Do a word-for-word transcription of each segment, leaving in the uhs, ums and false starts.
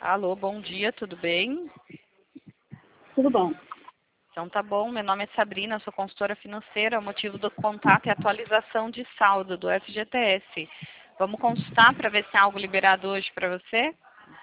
Alô, bom dia, tudo bem? Tudo bom. Então tá bom, meu nome é Sabrina, sou consultora financeira, o motivo do contato é atualização de saldo do F G T S. Vamos consultar para ver se é algo liberado hoje para você?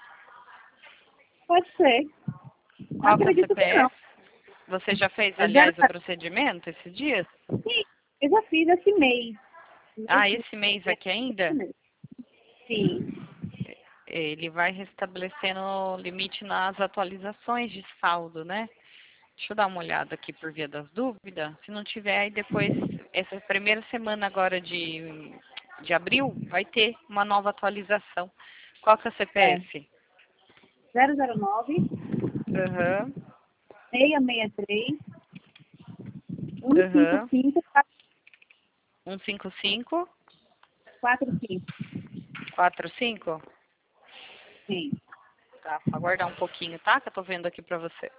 Pode ser. Qual que é o Acredito que não. C P F? Você já fez, É zero, aliás, o procedimento esses dias? sim, eu já fiz esse mês. Ah, Esse, esse mês aqui esse ainda? mês. Sim. Ele vai restabelecendo o limite nas atualizações de saldo, né? Deixa eu dar uma olhada aqui por via das dúvidas. Se não tiver, aí depois, essa primeira semana agora de, de abril, vai ter uma nova atualização. Qual que é o C P É F? zero zero nove, Aham, seis seis três, um cinco aham. cinco, cento e cinquenta e cinco, quatro cinco. quarenta e cinco? Sim. Tá, aguardar um pouquinho, tá? Que eu tô vendo aqui pra você.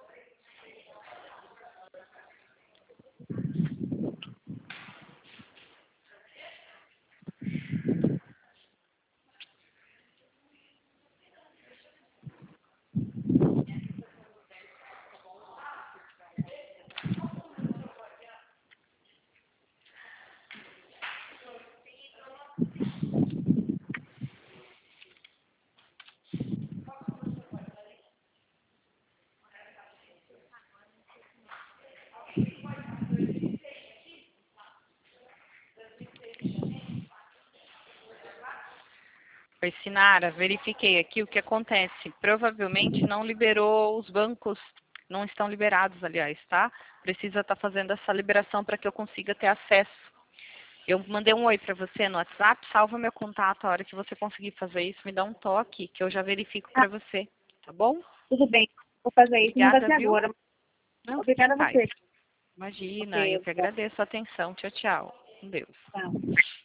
Oi, Sinara, verifiquei aqui o que acontece. Provavelmente não liberou, os bancos não estão liberados, aliás, tá? Precisa estar fazendo essa liberação para que eu consiga ter acesso. Eu mandei um oi para você no WhatsApp, salva meu contato a hora que você conseguir fazer isso, me dá um toque que eu já verifico Ah, para você, tá bom? tudo bem. Vou fazer isso. Não vai Obrigada, ser viu? agora. Não, fique em Obrigada a paz. você. Imagina, eu Ok, que agradeço a atenção. Tchau, tchau. Com Deus. tchau.